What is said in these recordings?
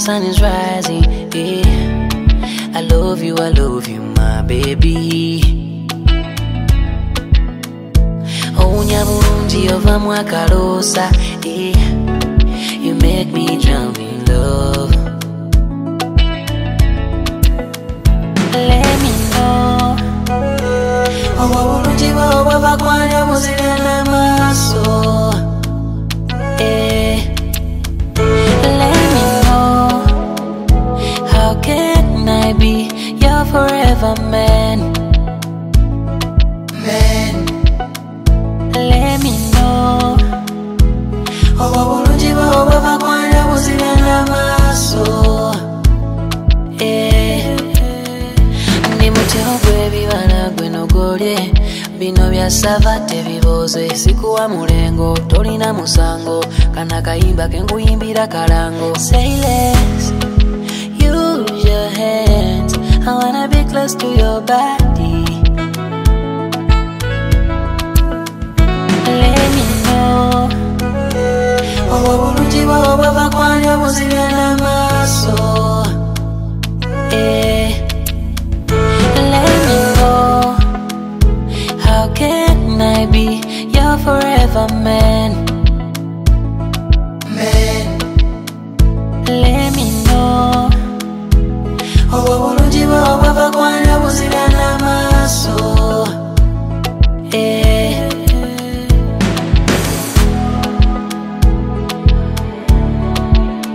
sun is rising. I love you, my baby. Ounya bulungi ova mwakalosa. You make me drown in love. Let me know. Bulungi bw'ova kwanya muzira n'amaaso. Let me know. How can I be your forever man? Let me know. Bulungi bw'ova kwanya muzira n'amaaso. Ndi mutego gw'ebibala gwe nogolye. Bino byasava tebiboze. Sikuwa mulengo tolina musango. Kana kayimba kenguyimbira kalango. Say less, use your hands. I wanna be close to your body. Let me know. Bulungi bw'ova kwanya muzira n'amaaso. Let me know. How can I be your forever man? Let me know. Bulungi bw'ova kwanya muzira n'amaaso.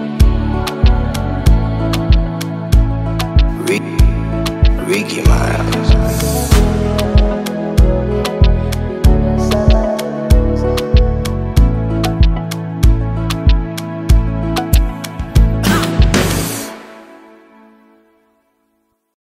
Ricky Miles.